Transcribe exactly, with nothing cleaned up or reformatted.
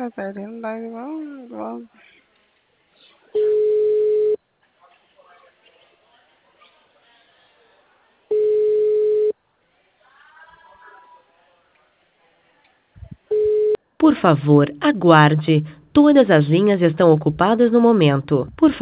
Por favor, aguarde. Todas as linhas estão ocupadas no momento. Por